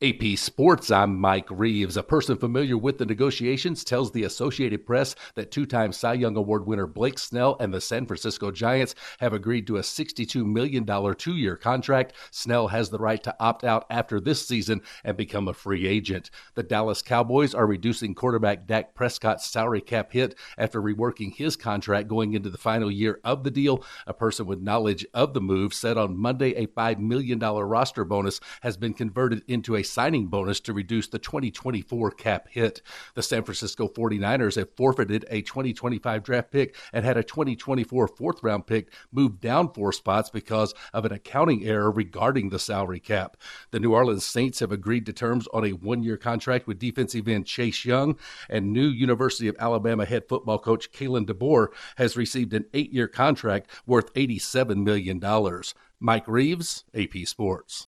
AP Sports, I'm Mike Reeves. A person familiar with the negotiations tells the Associated Press that two-time Cy Young Award winner Blake Snell and the San Francisco Giants have agreed to a $62 million two-year contract. Snell has the right to opt out after this season and become a free agent. The Dallas Cowboys are reducing quarterback Dak Prescott's salary cap hit after reworking his contract going into the final year of the deal. A person with knowledge of the move said on Monday a $5 million roster bonus has been converted into a signing bonus to reduce the 2024 cap hit. The San Francisco 49ers have forfeited a 2025 draft pick and had a 2024 fourth-round pick moved down 4 spots because of an accounting error regarding the salary cap. The New Orleans Saints have agreed to terms on a one-year contract with defensive end Chase Young, and new University of Alabama head football coach Kalen DeBoer has received an 8-year contract worth $87 million. Mike Reeves, AP Sports.